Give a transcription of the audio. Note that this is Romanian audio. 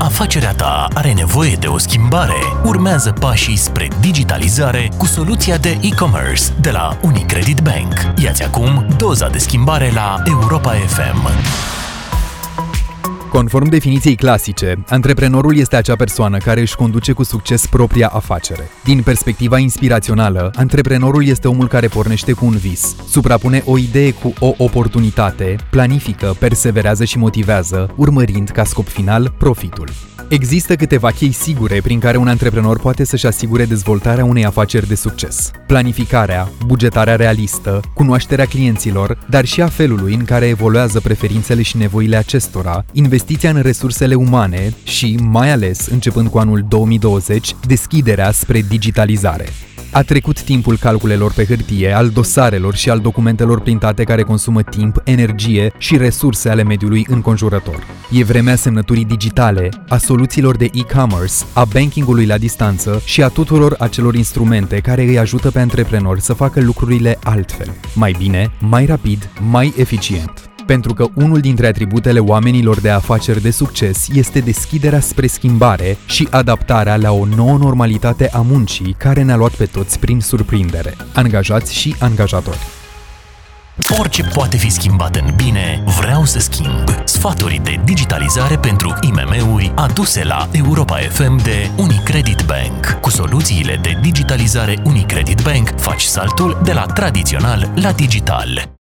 Afacerea ta are nevoie de o schimbare? Urmează pașii spre digitalizare cu soluția de e-commerce de la Unicredit Bank. Ia-ți acum doza de schimbare la Europa FM. Conform definiției clasice, antreprenorul este acea persoană care își conduce cu succes propria afacere. Din perspectiva inspirațională, antreprenorul este omul care pornește cu un vis, suprapune o idee cu o oportunitate, planifică, perseverează și motivează, urmărind ca scop final profitul. Există câteva chei sigure prin care un antreprenor poate să-și asigure dezvoltarea unei afaceri de succes. Planificarea, bugetarea realistă, cunoașterea clienților, dar și a felului în care evoluează preferințele și nevoile acestora, investiția în resursele umane și, mai ales începând cu anul 2020, deschiderea spre digitalizare. A trecut timpul calculelor pe hârtie, al dosarelor și al documentelor printate care consumă timp, energie și resurse ale mediului înconjurător. E vremea semnăturii digitale, a soluțiilor de e-commerce, a bankingului la distanță și a tuturor acelor instrumente care îi ajută pe antreprenori să facă lucrurile altfel, mai bine, mai rapid, mai eficient. Pentru că unul dintre atributele oamenilor de afaceri de succes este deschiderea spre schimbare și adaptarea la o nouă normalitate a muncii care ne-a luat pe toți prin surprindere, angajați și angajatori. Orice poate fi schimbat în bine, vreau să schimb. Sfaturi de digitalizare pentru IMM-uri aduse la Europa FM de Unicredit Bank. Cu soluțiile de digitalizare Unicredit Bank faci saltul de la tradițional la digital.